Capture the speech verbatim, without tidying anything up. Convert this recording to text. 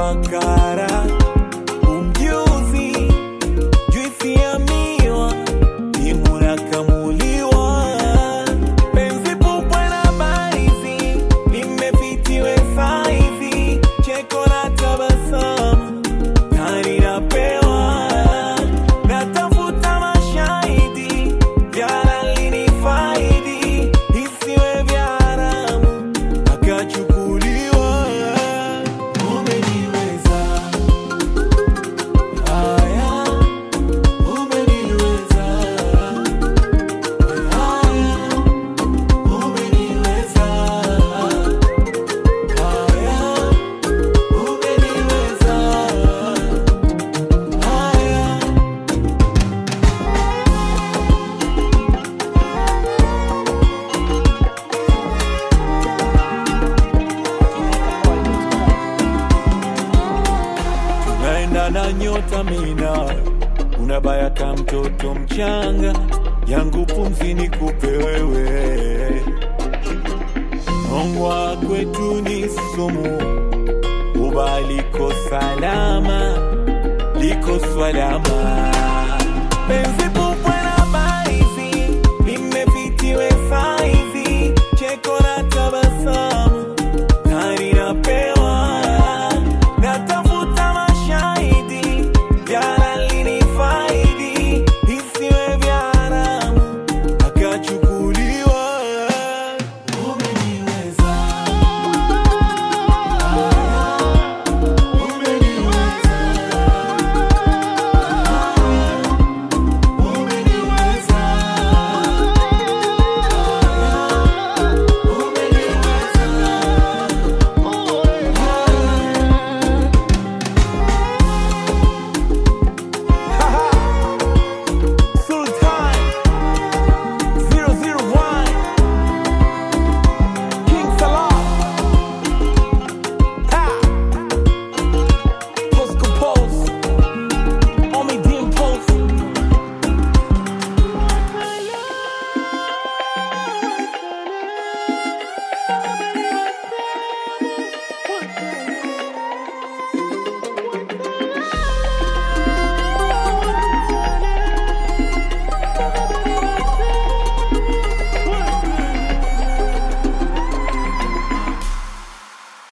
makara, umjuzi, juisi ya miwa, imuna kamuliwa. Penzi pupwa na barizi, nimepitiwe saizi, cheko na tabasamu, nani napewa. Natafuta mashahidi, jana linifaidi, isiwe vya haramu, akachukuliwa. Umeniweza, haya, umeniweza, haya, umeniweza, haya, umeniweza, haya. Tunaenda na nyota mina, unabaya kama mtoto mchanga, yangu pumzi nikupe wewe. Ongwa kwetu ni sumu, uba liko salama, liko swalama. Penzi